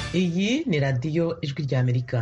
Iyi ni radiyo ijwi ry'Amerika.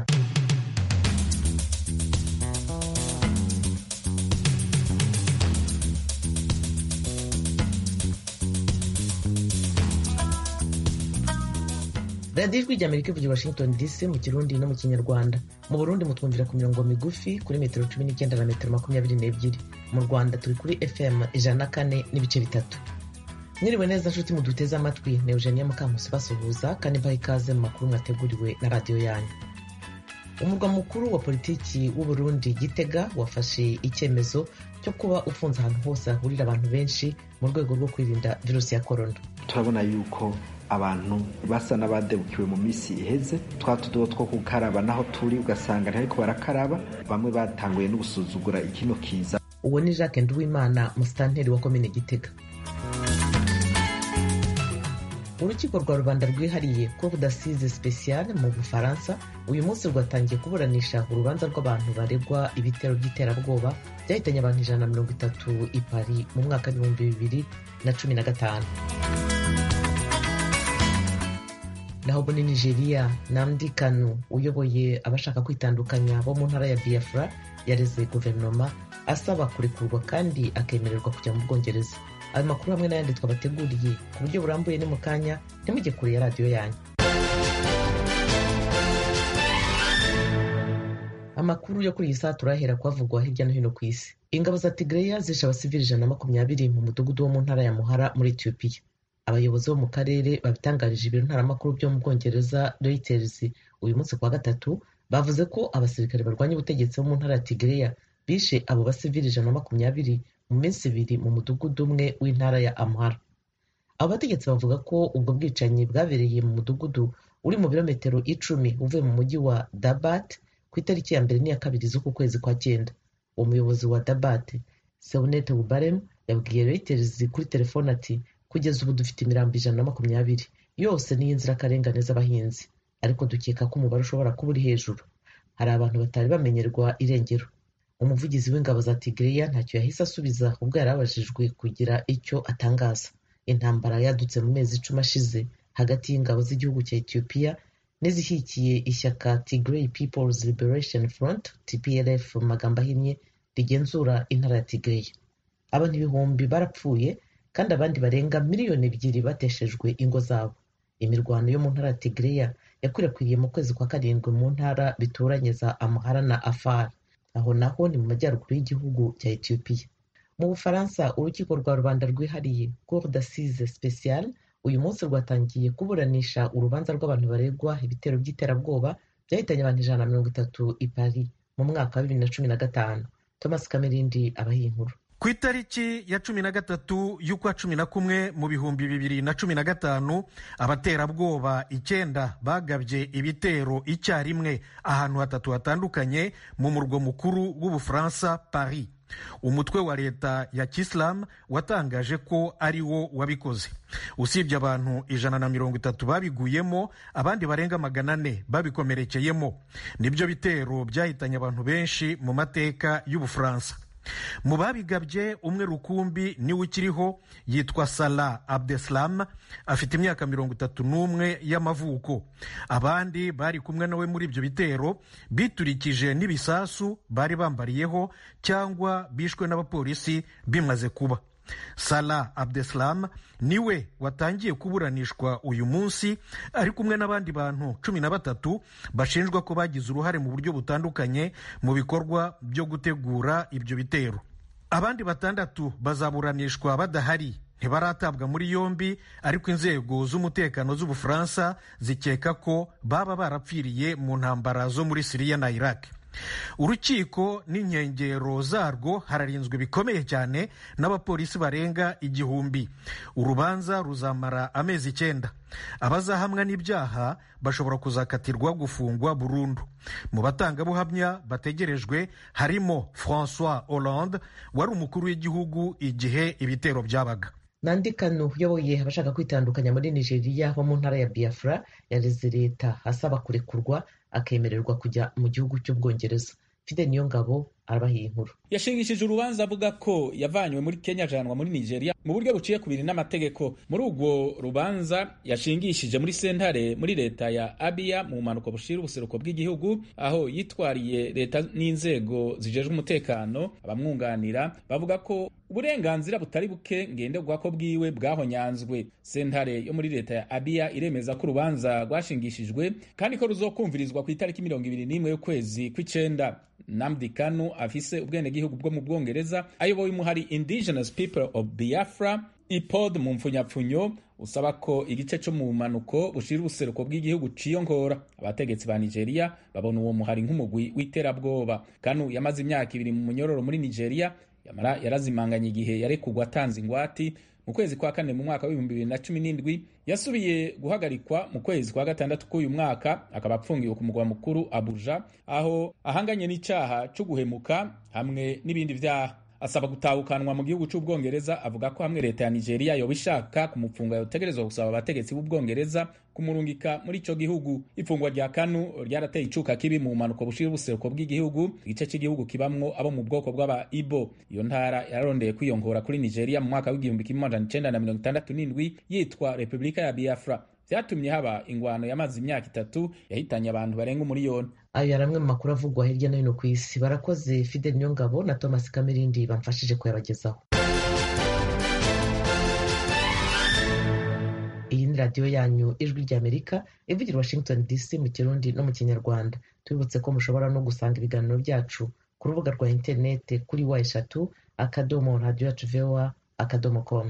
radiyo ijwi ry'Amerika ivugira Washington DC mu Kirundi no mu Kinyarwanda. Mu Burundi mutwumvira ku mirongo migufi kuri metero 19 na metero 22. Mu Rwanda turi kuri FM 104.3. Mwiriwe neza nshuti muduteze amatwi, ni Eugenie Mukankusi basuhuza kandi mbaha ikaze mu makuru mwateguriwe na radiyo yanyu. Umurwa mukuru wa politiki w'u Burundi Gitega wafashe icyemezo cyo kuba ufunze ahantu hose hahurira abantu benshi mu rwego rwo kwirinda virusi ya corona. Turabona yuko abantu basa n'abadebukiwe mu misi iheze, twatudobo two gukaraba naho turi ugasanga ntariko barakaraba, bamwe batanguye no gusuzugura ikino kiza. Uwo ni Jacques Nduwimana, musitanteri wa komine Gitega. Urukiko rwa rubanda rwihariye Cour d'assises spéciale mu Bufaransa uyu munsi rwatangiye kuburanisha urubanza rw'abantu baregwa ibitero by'iterabwoba byahitanye abantu 130 i Paris mu mwaka wa 2015. Naho muri Nigeria, Nnamdi Kanu uyoboye abashaka kwitandukanya bo mu ntara ya Biafra yareze guverinoma asaba kurekurwa kandi akemererwa kujya mu Bwongereza. Ayo makuru hamwe n'ayandi twabateguriye ku buryo burambuye ni mu kanya, ntimujye kure ya radiyo yanyu. Amakuru yo kuri iyi saa turahera kwavugwa hirya no hino ku isi. Ingabo za Tigray zishe abasivili 120 mu mudugudu wo mu ntara ya Muhara muri Ethiopia. Abayobozi bo mu karere babitangarije ibiro ntaramakuru byo mu Bwongereza Reuters uyu munsi kwa gatatu, bavuze ko abasirikare barwanya ubutegetsi bo mu ntara ya Tigray bishe abo basivili 120 mu minsi 2 mu mudugudu umwe w'intara ya Amhara. Abo bategetsi bavuga ko ubwo bwicanyi bwabereye mu mudugudu uri mu birometero 10 uvuye mu mujyi wa Dabat ku itariki ya 2 n'iya 2 z'uku kwezi kwa 9. Umuyobozi wa Dabat, Seunet Bubarem, yabwiye Reuters kuri telefone ati kugeza ubu dufite imirambo 120 yose ni inzirakarengane z'abahinzi, ariko dukeka ko umubare ushobora kuba uri hejuru. Hari abantu batari bamenyerwa irengero. Umuvugizi w'ingabo za Tigray ntacyo yahise asubiza ubwo yarabajijwe kugira icyo atangaza. Intambara yadutse mu mezi 10 ashize hagati y'ingabo z'igihugu cya Ethiopia n'izishyigikiye ishyaka Tigray People's Liberation Front TPLF mu magambo ahinnye rigenzura intara ya Tigray. Abantu ibihumbi barapfuye kandi abandi barenga miliyoni 2 bateshejwe ingo zabo. Imirwano yo mu ntara ya Tigray yakwirakwiriye mu kwezi kwa 7 mu ntara bituranye za Amhara na Afar. Aho naho ni mu majyaruguru y'igihugu cya Ethiopia. Mu Bufaransa, urukiko rwa rubanda rwihariye Cour d'assises spéciale uyu munsi rwatangiye kuburanisha urubanza rw'abantu baregwa ibitero by'iterabwoba byahitanye abantu 130 i Paris mu mwaka wa 2015. Thomas Kamerindi abahiye inkuru. Ku itariki ya 13 y'ukwa 11 mu bihumbi 2015, abaterabwoba 9 bagabye ibitero icyarimwe ahantu hatatu hatandukanye mu murwa mukuru w'Ubufaransa Paris. Umutwe wa leta ya Kisilamu watangaje ko ari wo wabikoze. Usibye abantu 130 babiguyemo, abandi barenga 400 babikomerekeyemo. Nibyo bitero byahitanye abantu benshi mu mateka y'Ubufaransa. Mu babigabye umwe rukumbi niwe ukiriho, yitwa Salah Abdeslam, afite imyaka 31 y'amavuko. Abandi bari kumwe nawe muri ibyo bitero biturikije n'ibisasu bari bambariyeho cyangwa bishwe n'abapolisi bimaze kuba. Salah Abdeslam niwe watangiye kuburanishwa uyu munsi ari kumwe n'abandi bantu 13 bashinjwa ko bagize uruhare mu buryo butandukanye mu bikorwa byo gutegura ibyo bitero. Abandi 6 bazaburanishwa badahari, ntibaratabwa muri yombi, ariko inzego z'umutekano z'Ubufaransa zikeka ko baba barapfiriye mu ntambara zo muri Syria na Iraq. Urukiko n'inkengero zarwo hararinzwe bikomeye cyane n'abapolisi barenga 1000. Urubanza ruzamara amezi 9. Abazahamwa n'ibyaha bashobora kuzakatirwa gufungwa burundu. Mu batangabuhamya bategerejwe harimo François Hollande wari umukuru w'igihugu igihe ibitero byabaga. Nnamdi Kanu uyoboye abashaka kwitandukanya muri Nigeria bo mu ntara ya Biafra yareze leta asaba kurekurwa akemererwa kujya mu gihugu cy'Ubwongereza. Fide Niyongabo arabahiye inkuru. Yashingishije urubanza avuga ko yavanywe muri Kenya ajanwa muri Nigeria mu buryo buciye kubiri n'amategeko. Muri urwo rubanza yashingishije muri sentare muri leta ya Abia mu mpanuka bushira ubuseruko bw'igihugu, aho yitwariye leta n'inzego zijejwe umutekano. Abamwunganira bavuga ko uburenganzira butari buke ngenderwako bwiwe bwahonyanzwe. Sentare yo muri leta ya Abia iremeza ko urubanza rwashingishijwe kandi ko ruzokumvirizwa ku itariki 21 y'ukwezi kw'icenda. Nnamdi Kanu afise ubwenegihugu bwo mu Bwongereza, ayoboye umuhari Indigenous People of Biafra IPOD mu mfunyapfunyo, usaba ko igice cyo mu manuko bushira ubuseruko bw'igihugu ciyongora. Abategetsi ba Nigeria babona uwo muhari nk'umugwi w'iterabwoba. Kanu yamaze imyaka 2 mu munyororo muri Nigeria, yamara yarazimanganye igihe yarekugwa atanze ingwati. Mu kwezi kwa kane mu mwaka wa 2017 yasubiye guhagarikwa mu kwezi kwa gatandatu k'uyu mwaka, akaba apfungiwe ku mugwa mukuru Abuja, aho ahanganye n'icaha cyo guhemuka hamwe n'ibindi vyaha. Asaba gutahukanwa mu gihugu c'Ubwongereza. Avuga ko hamwe leta ya Nigeria yoba ishaka kumupfunga yotegerezwa gusaba abategetsi b'Ubwongereza kumurungika muri ico gihugu. Ifungwa rya Kanu ryarateye icuka kibi mu mpanuka bushira ubuseruko bw'igihugu, igice cy'igihugu kibamwo abo mu bwoko bw'aba Ibo. Iyo ntara yararondeye kwiyongora kuri Nigeria mu mwaka w'1967 yitwa Republika ya Biafra. Vyatumye haba ingwano yamaze imyaka 3 yahitanye abantu barenga 1 miliyoni. Ayo yaramwe mu makuru avugwa hirya no hino ku isi. Barakoze Fidel Nyongabo na Thomas Kamirindi bamfashije kuyabagezaho. Iyi ni radiyo yanyu Ijwi ry'Amerika ivugira Washington DC mu Kirundi no mu Kinyarwanda. Tubibutse ko mushobora no gusanga ibiganiro byacu ku rubuga rwa interinete kuri wa3.radio.voa.com.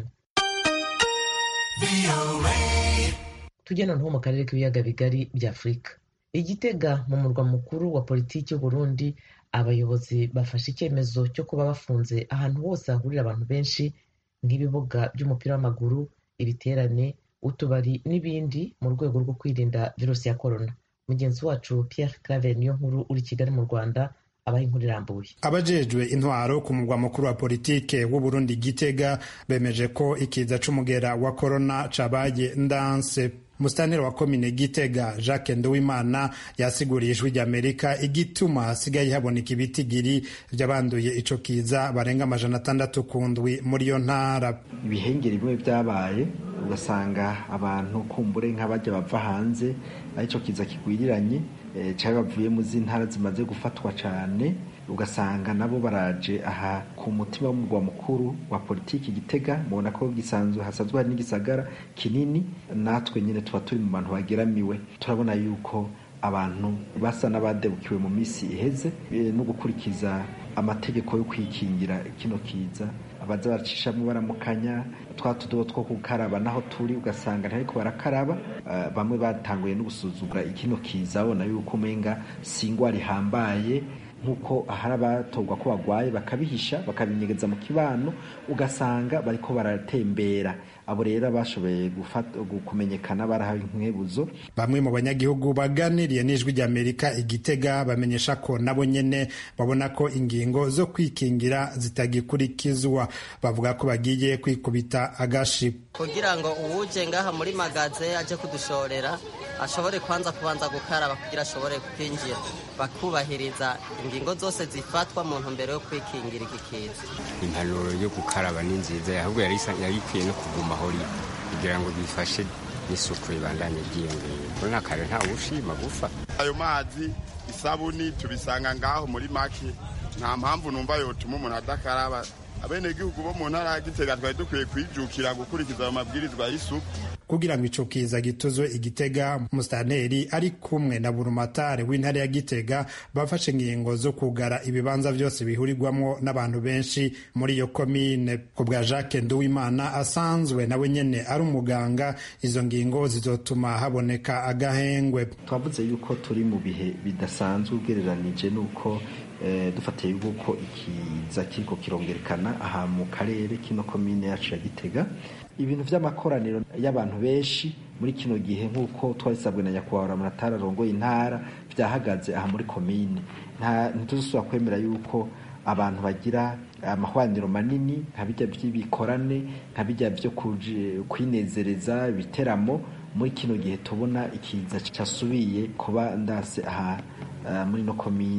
Tujya noneho mu karere k'ibiyaga bigari bya Afurika. Igitega mu murwa mukuru wa politiki y'u Burundi, abayobozi bafashe icyemezo cyo kuba bafunze ahantu hose hahurira abantu benshi nk'ibibuga by'umupira w'amaguru, ibiterane, utubari n'ibindi mu rwego rwo kwirinda virusi ya corona. Mugenzi wacu Pierre Claver niyo nkuru uri Kigali mu Rwanda abaha inkuru irambuye. Abajejwe intwaro ku murwa mukuru wa politike w'u Burundi Gitega bemeje ko ikiza c'umugera wa corona cabaye ndanse. Musitanteri wa komine Gitega Jacques Nduwimana yasiguriye Ijwi ry'Amerika igituma hasigaye haboneka ibitigiri by'abanduye ico kiza barenga 600 ku ndwi muri iyo ntara. Ibihengeri bimwe byabaye ugasanga abantu kumbure nk'abajya bava hanze arico kiza kigwiriranye cyari bavuye mu z'intara zimaze gufatwa cyane, ugasanga nabo baraje aha ku mutima w'umurwa mukuru wa politiki Gitega. Mubona ko gisanzwe hasazwe hari n'igisagara kinini, natwe nyine tuba turi mu bantu bageramiwe. Turabona yuko abantu basa n'abadebukiwe mu misi iheze no gukurikiza amategeko yo kwikingira kino kiza, abaza baracishamo baramukanya twatudobo two gukaraba naho turi ugasanga ntariko barakaraba. Bamwe batanguye no gusuzugura ikino kiza, bona yuko umenga singwari hambaye, nkuko ahari abatorwa ko bagwaye bakabihisha bakabinyegeza mu kibano, ugasanga bariko baratembera. Abo rero bashoboye kumenyekana barahawe inkebuzo. Bamwe mu banyagihugu baganiriye n'Ijwi ry'Amerika Igitega bamenyesha ko nabo nyene babona ko ingingo zo kwikingira zitagikurikizwa. Bavuga ko bagiye kwikubita agashi kugira ngo uwuje ngaha muri magaze aje kudushorera ashobore kubanza gukaraba kugira ashobore kwinjira, bakubahiriza ingingo zose zifatwa mu ntumbero yo kwikingira iki kiza. Impanuro yo gukaraba ni nziza, ahubwo yari ikwiye no kuguma hori kugira ngo bifashe n'isuku ibandanye ryiyongera. Urabona kare nta ushima gufa. Ayo mazi isabuni tubisanga ngaho muri make, nta mpamvu numva yotuma umuntu adakaraba. Abenegihugu bo mu ntara ya Gitega twari dukwiye kwijukira gukurikiza ayo mabwirizwa y'isuku kugira ngo ico kiza gituzwe Igitega. Musitanteri ari kumwe na burumatare w'intara ya Gitega bafashe ingingo zo kugara ibibanza byose bihurirwamwo n'abantu benshi muri iyo komine. Ku bwa Jacques Nduwimana asanzwe nawe nyene ari umuganga, izo ngingo zizotuma haboneka agahengwe. Twavuze yuko turi mu bihe bidasanzwe ugereranije nuko dufatiye yuko ikiza kiriko kirongerekana aha mu karere kino komine yacu ya Gitega. Ibintu vy'amakoraniro y'abantu benshi muri kino gihe nk'uko twarisabwe na nyakubahwa Muratara arongoye intara vyahagaze aha muri komine. Ntituzosubira kwemera yuko abantu bagira amahwaniro manini nka bijya by'ibikorane, nka bijya byo kwinezereza ibiteramo. Muri kino gihe tubona ikiza casubiye kuba ndase aha muri no komine.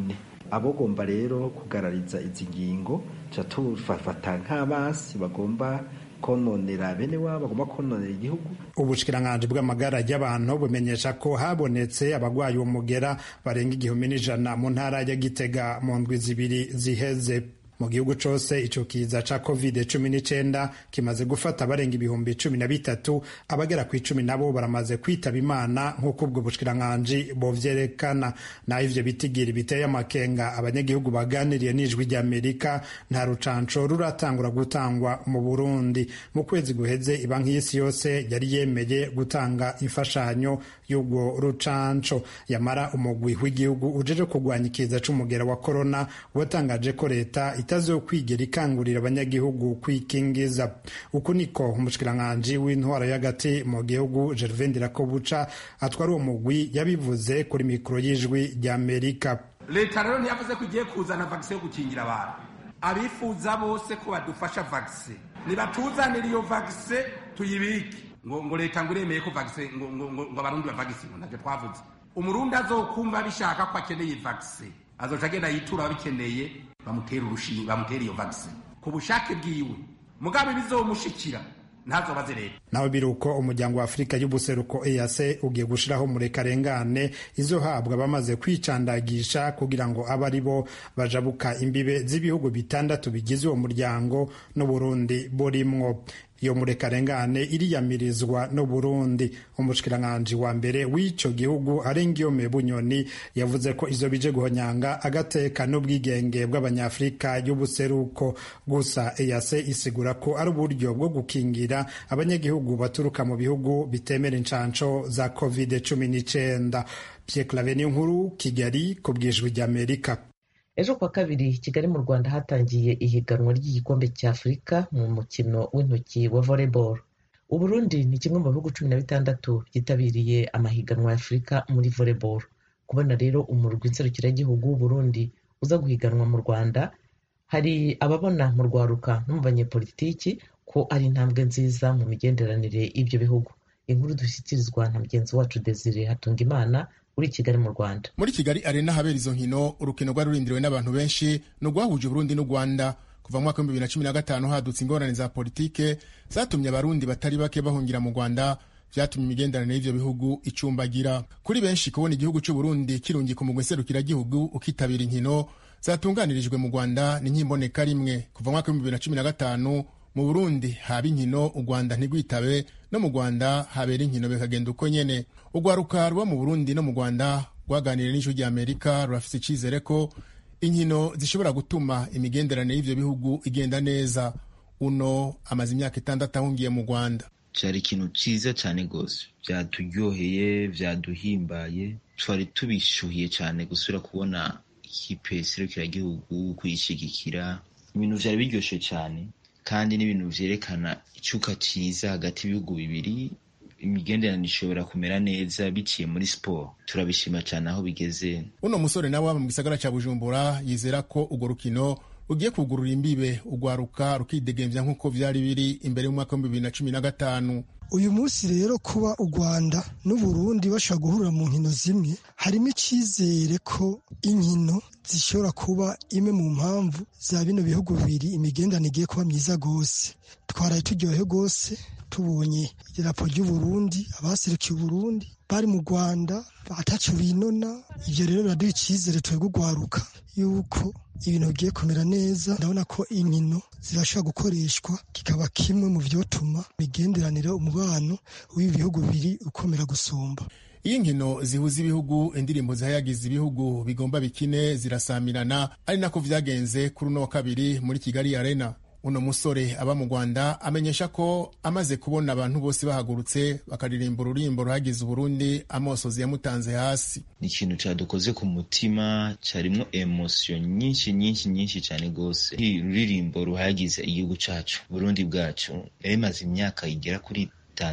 abogomba rero kugarariza izi ngingo ca tubafata nk'abasi bagomba kononera bene wabo, bagomba kononera igihugu. Ubushikiranganji bw'amagara y'abantu bumenyesha ko habonetse abagwayi umugera barenga 1,100 mu ntara ya Gitega mu ndwi zibiri ziheze. Mu gihugu cose ico kiza ca COVID-19 kimaze gufata barenga 13,000, abagera ku 10 nabo baramaze kwitaba Imana nk'uko ubwo bushikiranganji bovyerekana. Naho ivyo bitigiri biteye amakenga, abanyagihugu baganiriye n'ijwi ry'Amerika, nta rucanco ruratangura gutangwa mu Burundi. Mu kwezi guheze ibanki y'isi yose yari yemeye gutanga imfashanyo y'ubwo rucanco. Yamara umugwi w'igihugu ujeje kurwanya ikiza c'umugera wa corona watangaje ko leta itazokwigera ikangurira abanyagihugu kwikingiza. Uku niko umushikiranganji w'intwaro y'agati mu gihugu Gervais Ndirakobuca atwara uwo mugwi yabivuze kuri mikoro y'ijwi ry'Amerika. Leta rero ntiyavuze ko igiye kuzana vaccine yo gukingira abantu. Abifuza bose ko badufasha vaccine nibatuzanira iyo vaccine tuyibike. Ngo leta ngo iremeye ko vaccine ngo abarundi bavaccine navyo twavuze. Umurundi azokumva bishaka ko akeneye vaccine azoca agenda yitura abikeneye bamutera urushinge, bamutera iyo vaccine ku bushake bwiwe, mugabe bizomushikira ntazobaze leta. Naho biruko umuryango wa Afrika y'ubuseruko EAC ugiye gushiraho murekarengane izohabwa abamaze kwicandagisha kugira ngo abe ari bo bajabuka imbibe z'ibihugu bitandatu bigize uwo muryango n'Uburundi burimwo. Iyo murekarengane iriyamirizwa no Burundi. Umushikiranganji wa mbere w'ico gihugu Arengiyome Bunyoni yavuze ko izo bije guhonyanga agateka n'ubwigenge bw'abanyafrika y'ubuseruko. Gusa EAC isigura ko ari uburyo bwo gukingira abanyagihugu baturuka mu bihugu bitemera incanco za COVID-19. Pierre Claver Nkuru, Kigali, ku bw'ijwi ry'Amerika. Ejo kwa kabiri Kigali mu Rwanda hatangiye ihiganwa ry'igikombe cya Afurika mu mukino w'intoki wa volleyball. Uburundi ni kimwe mu bihugu 16 byitabiriye amahiganwa ya Afurika muri volleyball. Kubona rero umurwi nserukiragihugu w'Uburundi uza guhiganwa mu Rwanda, hari ababona mu rwaruka no mu banyepolitiki ko ari intambwe nziza mu migenderanire y'ibyo bihugu. Inkuru dushyikirizwa na mugenzi wacu Desire Hatungimana uri Kigali mu Rwanda. Muri Kigali Arena habera izo nkino, urukino rwari rurindiriwe n'abantu benshi n'urwahuje Burundi n'u Rwanda. Kuva mu mwaka wa 2015 hadutse ingorane za politike zatumye abarundi batari bake bahungira mu Rwanda, vyatumye imigenderanire y'ivyo bihugu icumbagira. Kuri benshi kubona igihugu cy'u Burundi kirungika umugwi nserukiragihugu ukitabira inkino zatunganirijwe mu Rwanda ni nk'imboneka rimwe. Kuva mu mwaka wa 2015 mu Burundi haba inkino, u Rwanda ntigwitabe, no mu Rwanda habera inkino bikagenda uko nyene. Urwaruka ruba mu Burundi no mu Rwanda rwaganiriye n'ijwi ry'Amerika rurafise icizere ko inkino zishobora gutuma imigenderanire y'ivyo bihugu igenda neza. Uno amaze imyaka 6 ahungiye mu Rwanda. Cyari ikintu ciza cyane gose, vyaturyoheye, vyaduhimbaye, twari tubishuhiye cyane gusura kubona ikipe serukiragihugu kuyishigikira. Ibintu vyari biryoshe cyane kandi n'ibintu vyerekana icuka ciza hagati y'ibihugu bibiri. Imigenderanire ishobora kumera neza biciye muri sport. Turabishima cyane aho bigeze. Uno musore nawe mu gisagara ca Bujumbura yizera ko urwo rukino ugiye kugurura imbibe urwaruka rukidegemvya nk'uko vyari biri imbere y'umwaka wa 2015. Uyu munsi rero kuba u Rwanda n'Uburundi bashobora guhurira mu nkino zimwe, harimo icizere ko inkino zishobora kuba imwe mu mpamvu za bino bihugu bibiri imigenderanire igiye kuba myiza gose. Twaraye turyohe gose tubonye idarapo ry'Uburundi, abaserukiye Uburundi bari mu Rwanda ataco binona. Ivyo rero biraduha icizere twebwe urwaruka yuko ibintu bigiye kumera neza. Ndabona ko inkino zirashobora gukoreshwa kikaba kimwe mu vyotuma imigenderanire, umubano w'ibihugu bibiri ukomera gusumba. Iyi nkino zihuza ibihugu, indirimbo zihayagiza ibihugu bigomba bikine zirasamirana, ari nako vyagenze kuri uno wa kabiri muri Kigali Arena. Uno musore aba mu Rwanda amenyesha ko amaze kubona abantu bose bahagurutse bakaririmba ururimbo ruhagize Uburundi, amosozi yamutanze hasi. Ni ikintu cyadukoze ku mutima, carimwo emotion nyinshi cyane gose. Ururirimbo ruhagize igihugu cacu, Burundi bwacu, yamaze imyaka igera kuri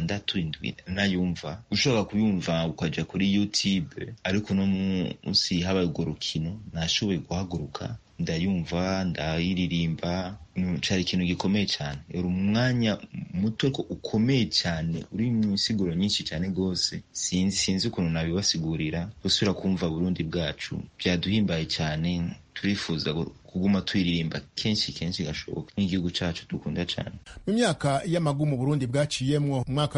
6-7 nayumva. Ushobora kuyumva ukaja kuri YouTube, ariko no munsi habaye urwo rukino nashoboye guhaguruka ndayumva ndayiririmba. Cari ikintu gikomeye cyane, uri umwanya muto ko ukomeye cyane, uri mu nsiguro nyinshi cyane gose. Sinzi ukuntu nabibasigurira. Gusura kumva Burundi bwacu byaduhimbaye cyane, turifuza kuguma tuyiririmba kenshi gashoboka nk'igihugu cacu dukunda cyane. Mu myaka y'amagumu Burundi bwaciyemwo mu mwaka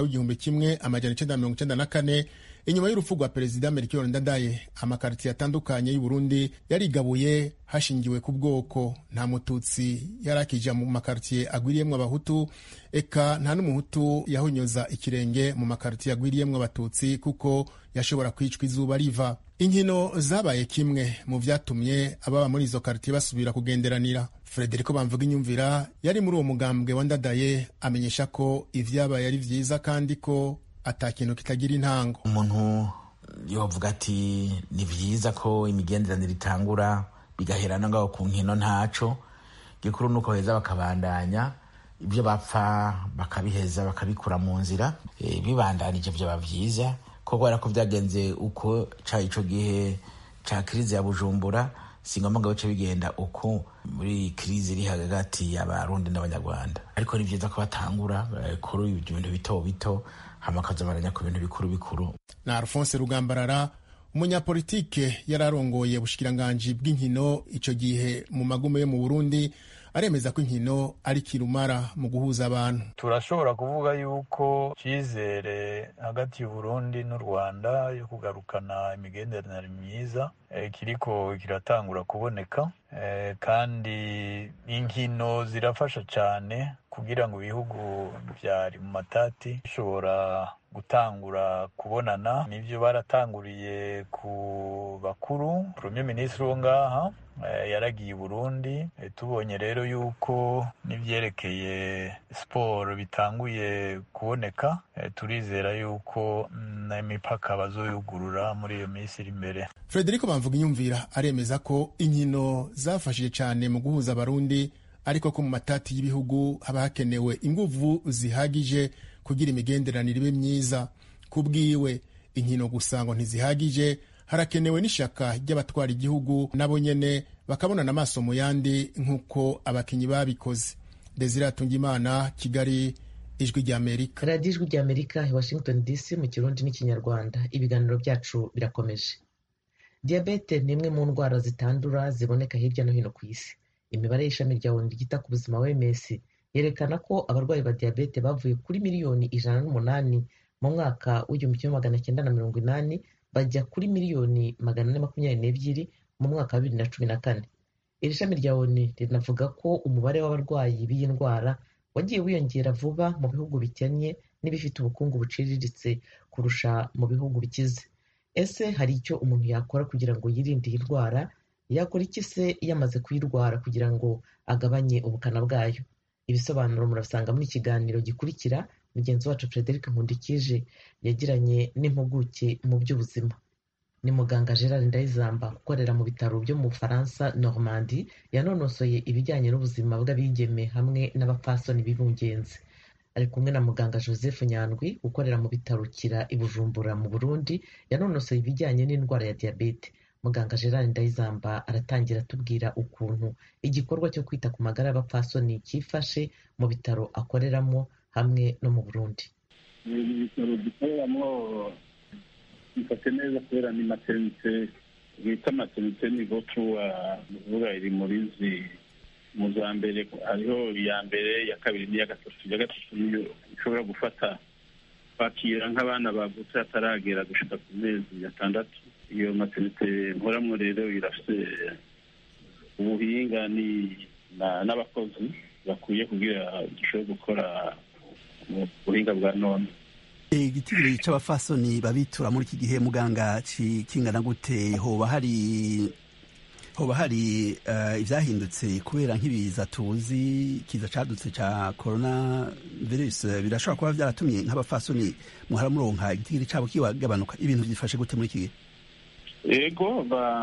w'1994 inyuma y'urupfu rwa perezida Melchior Ndadaye, amakaritiye atandukanye y'u Burundi yarigabuye hashingiwe ku bwoko. Nta mututsi yarakija mu makaritiye agwiriyemwo abahutu, eka nta n'umuhutu yahonyoza ikirenge mu makaritiye agwiriyemwo abatutsi kuko yashobora kwicwa izuba riva. Inkino zabaye kimwe mu vyatumye ababa muri izo karitiye basubira kugenderanira. Frederico Bamvuginyumvira yari muri uwo mugambwe wa Ndadaye, amenyesha ko ivyabaye ari vyiza kandi ko ata kintu kitagira intango. Umuntu yovuga ati ni vyiza ko imigenderanire itangura bigaherana ngaho ku nkino, ntaco gikuru nuko heza bakabandanya ibyo bapfa bakabiheza bakabikura mu nzira, bibandanije vyo vyiza ko kubera ko vyagenze uko ca ico gihe ca krize ya Bujumbura, singomba ngo bice bigenda uko muri krize iri hagati y'abarundi n'abanyarwanda. Ariko ni vyiza ko batangura kuri ibintu bito bito hamakazabaranya ku bintu bikuru. Na Alphonse Rugambarara, umunyapolitike yararongoye ubushikiranganji bw'inkino ico gihe mu magume yo mu Burundi, aremeza ko inkino ari kirumara mu guhuza abantu. Turashobora kuvuga yuko cyizere hagati y'u Burundi n'u Rwanda yo kugarukana imigenderanire myiza kiriko kiratangura kuboneka, kandi inkino zirafasha cyane kugira ngo ibihugu byari mu matati bishobora gutangura kubonana. Nivyo baratanguriye ku bakuru. Premier Ministre wo ngaha yaragiye Burundi. Tubonye rero yuko n'ivyerekeye sport bitanguye kuboneka, turizera yuko n'imipaka bazoyugurura muri iyo minsi iri imbere. Frederico Bamvuginyumvira aremeza ko inkino zafashije cyane mu guhuza abarundi, ariko ko mu matati y'ibihugu haba hakenewe inguvu zihagije kugira imigenderanire ibe myiza. Kubwiwe inkino gusa ngo ntizihagije, harakenewe n'ishaka ry'abatwara igihugu nabo nyene bakabonana amaso mu yandi nk'uko abakinyi babikoze. Desire Atungimana, Kigali, Ijwi ry'Amerika. Radio Ijwi ry'Amerika i Washington DC mu Kirundi n'Ikinyarwanda. Ibiganiro byacu birakomeje. Diabete ni imwe mu ndwara zitandura ziboneka hirya no hino ku isi. Imibare y'ishami rya ONU ryita ku buzima OMS yerekana ko abarwayi ba diabete bavuye kuri miliyoni 108 mu mwaka w'1980 bajya kuri miliyoni 422 mu mwaka wa 2014. Iri shami rya ONU rinavuga ko umubare w'abarwayi b'iyi ndwara wagiye wiyongera vuba mu bihugu bikennye n'ibifite ubukungu buciriritse kurusha mu bihugu bikize. Ese hari icyo umuntu yakora kugira ngo yirinde iyi ndwara? Yakora iki se yamaze kuyirwara kugira ngo agabanye ubukana bwayo? Ibisobanuro murasanga muri kiganiro gikurikira mugenzi wacu Frederic Nkundikije yagiranye n'impuguke mu by'ubuzima. Ni muganga Gerard Ndayizamba ukorera mu bitaro byo mu Bufaransa Normandie, yanonosoye ibijyanye n'ubuzima bw'abigeme hamwe n'abapfasoni b'ibungenzi. Ari kumwe na muganga Joseph Nyandwi ukorera mu bitaro Kira i Bujumbura mu Burundi, yanonosoye ibijyanye n'indwara ya diabete. Muganga Gerard Ndayizamba aratangira atubwira ukuntu igikorwa cyo kwita ku magara y'abapfasoni cyifashe mu bitaro akoreramo hamwe no mu Burundi. Ibitaro dukoreramo bifashe neza kubera ni maternité, bita maternité niveau 3, uvuga iri muri mu za mbere. Hariho iya mbere, iya kabiri n'iya gatatu. Iya gatatu niyo ishobora gufata kwakira nk'abana bavutse hataragera gushika ku mezi 6. Iyo maternité nkoramwo rero irafite ubuhinga n'abakozi bakwiye kugira gishobora gukora mu buhinga bwa none. Igitigiri c'abafasoni babitura muri iki gihe muganga kingana gute? Hoba hari ivyahindutse kubera nk'ibiza tuzi, kiza cadutse ca corona virus, birashobora kuba vyaratumye nk'abafasoni muhara muronka igitigiri cabo kigabanuka? Ibintu byifashe gute muri iki gihe? Ego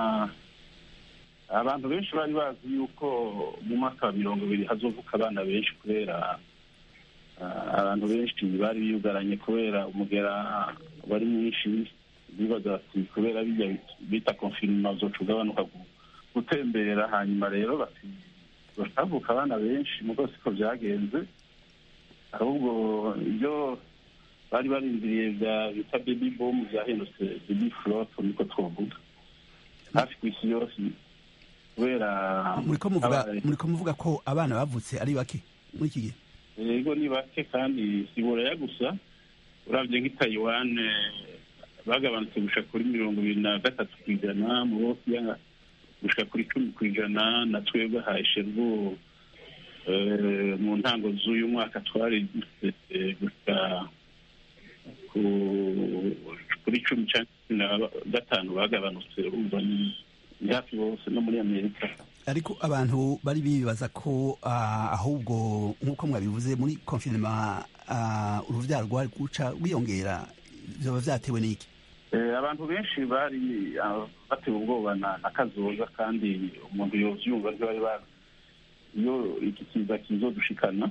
abantu benshi bari bazi yuko mu mwaka wa 2020 hazovuka abana benshi kubera abantu benshi bari biyugaranye kubera umugera wari mwinshi. Bibaza bati kubera bijya bita confinement uzocugabanuka gutembera, hanyuma rero bati bavuka abana benshi. Mugo siko byagenze, ahubwo ibyo bari barindiriye bita baby boom byahindutse baby flood niko twovuga. Hafi ku isi yose kubera muriko muvuga ko abana bavutse ari bake muri iki gihe. Yego ni bake kandi si Buraya gusa, uravye nk'i Taiwan bagabanutse gushika kuri 23%, mu Burusiya gushika kuri 10%, na twebwe haishevu mu ntango z'uyu mwaka twari gushika kuri 15 bagabanutse, urumva ni hafi bose no muri Amerika. Ariko abantu bari bibaza ko ahubwo nk'uko mwabivuze muri confinement uruvyaro rwari guca rwiyongera, vyoba vyatewe n'iki? Abantu benshi bari batewe ubwoba na kazoza, kandi umuntu yovyumva bari iyo iki kiza kizodushikana.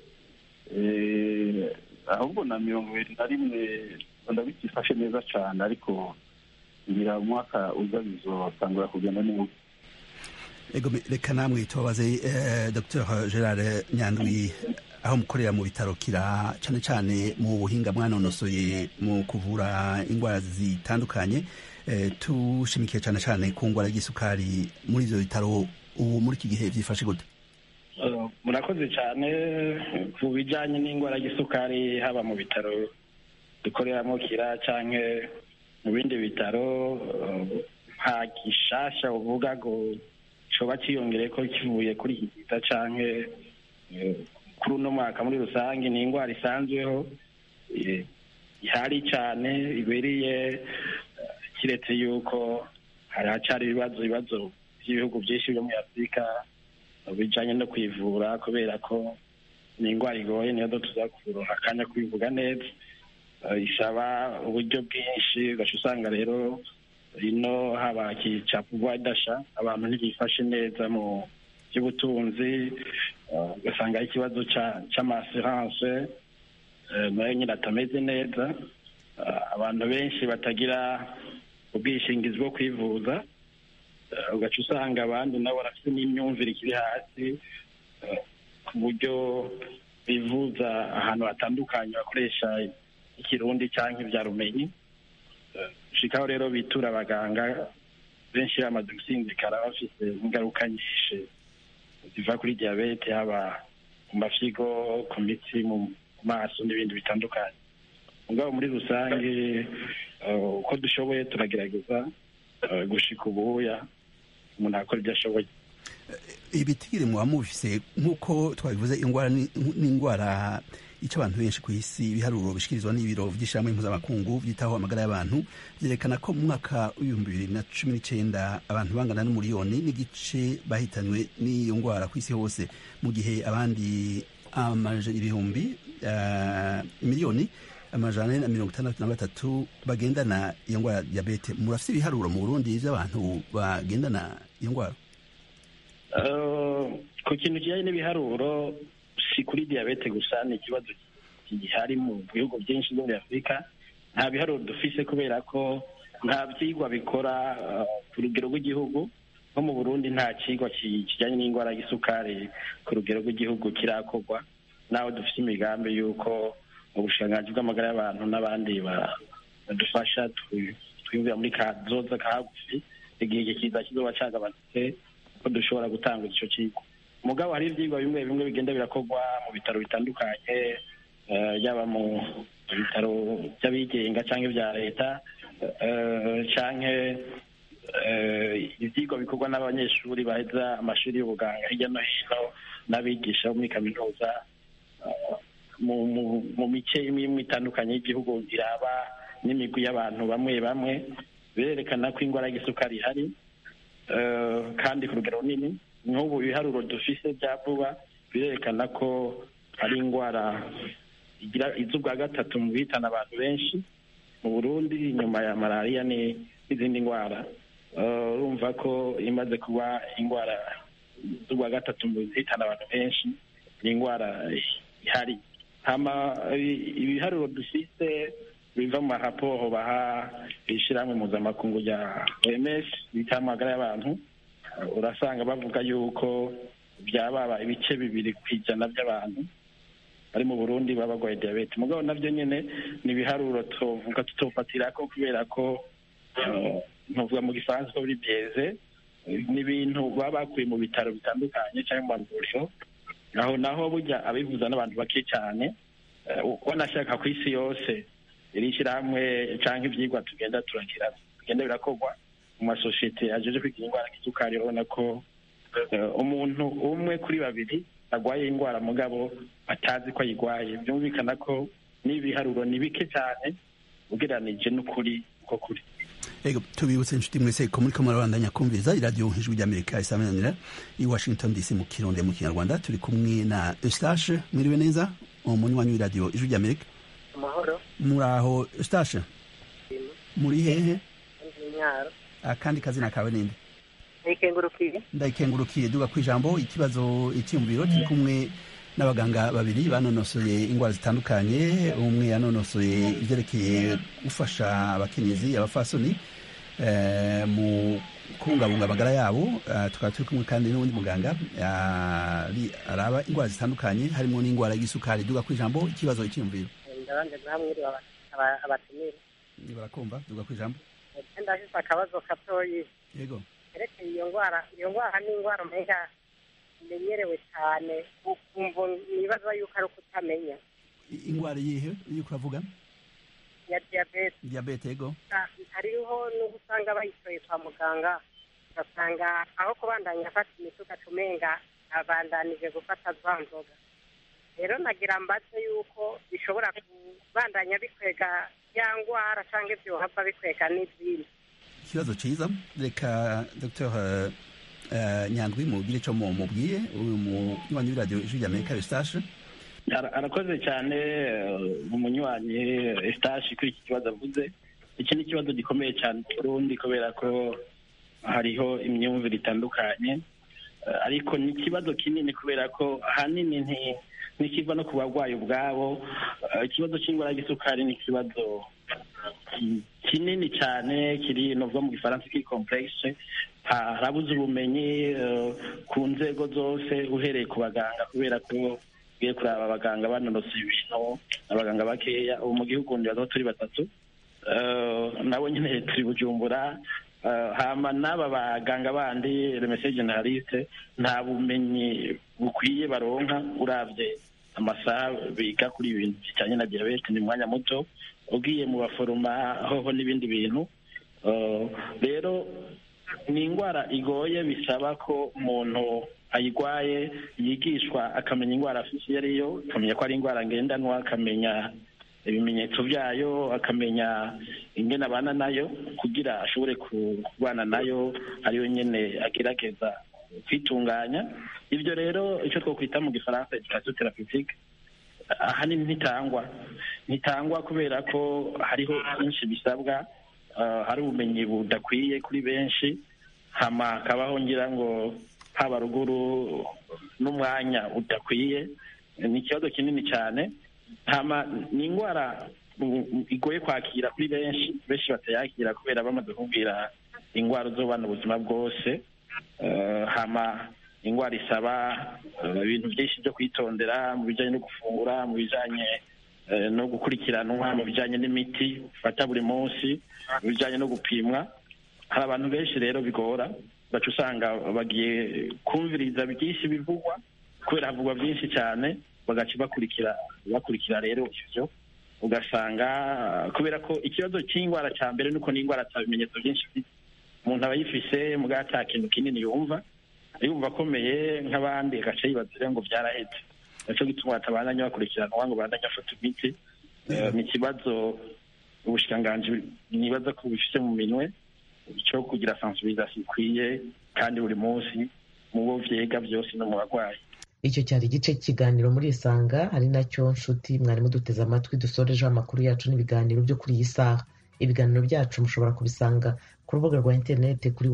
Ahubwo na 2021 ndabikifashe neza cane, ariko ngira umwaka uza bizotangura kugenda neza. Ego, reka namwe tubabaze Dr Gerard Nyandwi, aho mukorera mu bitaro Kira, cyane cyane mu buhinga mwanonosoye mu kuvura indwara zitandukanye, tushimikiye cyane cyane ku ndwara y'isukari. Muri ivyo bitaro ubu muri iki gihe vyifashe gute? Murakoze cyane. Ku bijanye n'indwara y'isukari, haba mu bitaro dukoreramo Kira canke mu bindi bitaro, nta gishasha uvuga ngo coba ciyongere ko kivuye kuri iki kiza canke kuri uno mwaka. Muri rusange ni indwara isanzweho ihari cyane, ibereye, kiretse yuko haracari ibibazo by'ibihugu byinshi byo muri Afurika bijanye no kwivura, kubera ko ni indwara igoye, niyo tuza kuronka akanya kwivuga neza. Isaba uburyo bwinshi, ugaca usanga rero ino haba kica pouvoir d'achat, abantu ntibifashe neza mu by'ubutunzi, ugasanga ikibazo c'amassurance nayo nyine atameze neza, abantu benshi batagira ubwishingizi bwo kwivuza, ugaca usanga abandi nabo barafite n'imyumvire ikiri hasi, ku buryo bivuza ahantu hatandukanye bakoresha ikirundi cyangwa ivyarumenyi. Shikaho rero bitura abaganga benshi bamaze gusinzikara, bafite ingaruka nyinshi ziva kuri diabete, haba mu mafyigo, ku mitsi, mu maso n'ibindi bitandukanye. Mugabo muri rusange uko dushoboye turagerageza gushika ubuya umuntu akora ibyo ashoboye. Ibitigiri muba mubifise nk'uko twabivuze, indwara n'indwara ica abantu benshi ku isi. Ibiharuro bishikirizwa n'ibiro vy'ishamwe mpuzamakungu vyitaho amagara y'abantu vyerekana ko mu mwaka w'2019 abantu bangana n'umuriyoni n'igice bahitanywe n'iyo ndwara ku isi hose, mu gihe abandi miliyoni 163 bagendana iyo ndwara ya diabete. Murafise ibiharuro mu Burundi vy'abantu bagendana iyo ndwara? Ku kintu kijanye n'ibiharuro, si kuri diabete gusa, ni ikibazo gihari mu bihugu byinshi byo muri Afurika. Nta biharuro dufise kubera ko nta vyigwa bikora ku rugero rw'igihugu. Nko mu Burundi nta cigwa kijanye n'indwara y'isukari ku rugero rw'igihugu kirakorwa, naho dufise imigambi y'uko mu bushikiranganji bw'amagara y'abantu n'abandi badufasha twinjira muri kazoza kagufi, igihe kiza kizoba cagabanutse, ko dushobora gutanga ico cigwa. Mugabo hari ivyigwa bimwe bimwe bigenda birakorwa mu bitaro bitandukanye, yaba mu bitaro by'abigenga canke vya leta, canke ivyigwa bikorwa n'abanyeshuri baheza amashuri y'ubuganga hirya no hino, n'abigisha bo muri kaminuza mu mice imwe itandukanye y'igihugu, iraba n'imigwi y'abantu bamwe bamwe, berekana ko indwara y'isukari ihari kandi ku rugero runini. Nk'ubu ibiharuro dufise bya vuba birerekana ko ari indwara igira izubwa gatatu mu bitana abantu benshi mu Burundi, nyuma ya malaria n'izindi ndwara. Urumva ko imaze kuba indwara izubwa gatatu mu bitana abantu benshi, ni indwara ihari. Ibiharuro dufise biva mu maraporo baha ishirahamwe mpuzamakungu rya OMS bita amagara y'abantu, urasanga bavuga yuko byababa ibice 2% by'abantu bari mu Burundi baba barwaye diabete. Mugabo navyo nyene ni ibiharuro tuvuga tutofatira ko, kubera ko ntuvuga mu gifaransa ko biri bieze, ni ibintu baba bakuye mu bitaro bitandukanye cyangwa mu mavuriro. aho naho burya abivuza n'abantu bake cyane. Wanashaka ku isi yose iri shyirahamwe cyangwa ibyigwa tugenda turagira bigenda birakorwa mu masosiyete ajeje kwiga indwara y'isukari. urabona ko umuntu umwe kuri babiri arwaye indwara mugabo atazi ko ayirwaye. byumvikana ko n'ibiharuro ni bike cyane ugereranije n'ukuri ko kuri. Ego tubibutse inshuti mwese ko muri ko murabandanya kumviriza iradiyo Ijwi ry'Amerika isamanira i Washington DC mu Kirundi mu Kinyarwanda. Turi kumwe na Eustache. Mwiriwe neza umunywanyi w'iradiyo Ijwi ry'Amerika. Amahoro. Muraho Eustache? Muri hehe? Akandi kazina kawe ninde? Ndayikengurukiye. Duga kwijambo ikibazo icyumviro. Turi kumwe n'abaganga babiri banonosoye indwara zitandukanye. Umwe yanonosoye ibyerekeye gufasha abakenyezi abafasoni mu kubungabunga amagara yabo. Tukaba turi kumwe kandi n'undi muganga araba indwara zitandukanye harimo n'indwara y'isukari. Duga kwijambo ikibazo icyumviro. Barakumva. Duga kwijambo. Ndashaka akabazo katoyi. Yego. Erekeye iyo ndwara ni indwara mpega imenyerewe cyane ukumva nibaza yuko ari ukutamenya. Indwara yihe yuko uravuga? Ya diyabete. Yego. Hariho n'usanga bayitoye kwa muganga ugasanga aho kubandanya afata imiti ugacumenga abandanije gufata za nzoga. Rero nagira mbaze yuko bishobora kubandanya bikwega ya ndwara cyangwa ibyohava bikwega n'izindi. Ikibazo cyiza. Reka Dr. Nyandwi mubwire icyo mubwiye umunywanyi w'iradiyo Ijwi ry'Amerika Eustache. Arakoze cyane umunywanyi Eustache kuri iki kibazo avuze. Iki ni ikibazo gikomeye cyane mu Burundi kubera ko hariho imyumvire itandukanye, ariko ni ikibazo kinini kubera ko ahanini ntikiva no ku barwayi ubwabo. Ikibazo cy'indwara y'isukari ni ikibazo kinini cyane kiri novuga mu gifaransa kiri complexe. Harabuze ubumenyi ku nzego zose uhereye ku baganga kubera ko ugiye kuraba abaganga banonosoye ibintu abaganga bakeya. ubu mu gihugu ndibaza turi batatu, nabo nyine turi Bujumbura. Hama n'aba baganga bandi remese generaliste nta bumenyi bukwiye baronka. uravye amasaha biga kuri ibintu bijyanye na diyabete ni mwanya muto, ugiye mu baforoma hoho n'ibindi bintu. Rero ni indwara igoye, bisaba ko umuntu ayirwaye yigishwa akamenya indwara afite iyo ariyo, akamenya ko ari indwara ngendanwa, akamenya ibimenyetso byayo, akamenya ingene abana nayo kugira ashobore kubana nayo ariyo nyene agerageza kwitunganya. Ibyo rero icyo twokwita mu gifaransa education thérapeutique ahanini ntitangwa kubera ko hariho byinshi bisabwa. Hari ubumenyi budakwiye kuri benshi, hama hakabaho ngira ngo haba ruguru n'umwanya udakwiye. Ni ikibazo kinini cyane. Hama ni indwara igoye kwakira kuri benshi batayakira kubera bamaze kubwira indwara uzobana ubuzima bwose. Hama indwara isaba ibintu byinshi byo kwitondera mu bijyanye no gufungura, mu bijyanye no gukurikiranwa, mu bijyanye n'imiti ufata buri munsi, mu bijyanye no gupimwa. Hari abantu benshi rero bigora, baca usanga bagiye kumviriza byinshi bivugwa kubera havugwa byinshi cyane, bagaca bakurikira rero ivyo. Ugasanga kubera ko ikibazo cy'indwara cya mbere nuko ni indwara ata bimenyetso byinshi ifite. Umuntu aba yifise mugabo ata kintu kinini yumva akomeye nk'abandi, agaca yibaza ngo byarahetse. Nico gituma atabandanya bakurikiranwa ngo bandanye afata imiti. Ni ikibazo ubushikiranganji nibaza ko bifite mu minwe cyo kugira sensibilisation ikwiye kandi buri munsi mu bo vyega byose no mu barwayi. Icyo cyari igice cy'ikiganiro muri Isanga, hari nacyo nshuti mwarimu duteze amatwi dusorejeho amakuru yacu n'ibiganiro byo kuri iyi saha. Ibiganiro byacu mushobora kubisanga ku rubuga rwa interineti kuri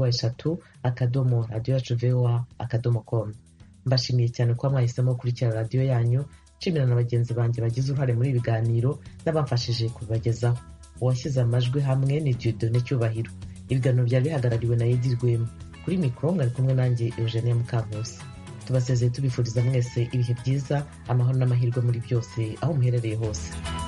wa3.radioyacu.voa.com. Mbashimiye cyane kuba mwahisemo gukurikira radiyo yanyu. Nshimira na bagenzi banjye bagize uruhare muri ibi biganiro n'abamfashije kubibagezaho. Uwashyize amajwi hamwe ni Dieudonné Cyubahiro. Ibiganiro byari bihagarariwe na Edi Rwema. Kuri mikoro mwari kumwe nanjye Eugenie Mukankusi. Tubasezeye tubifuriza mwese ibihe byiza, amahoro n'amahirwe muri byose aho muherereye hose.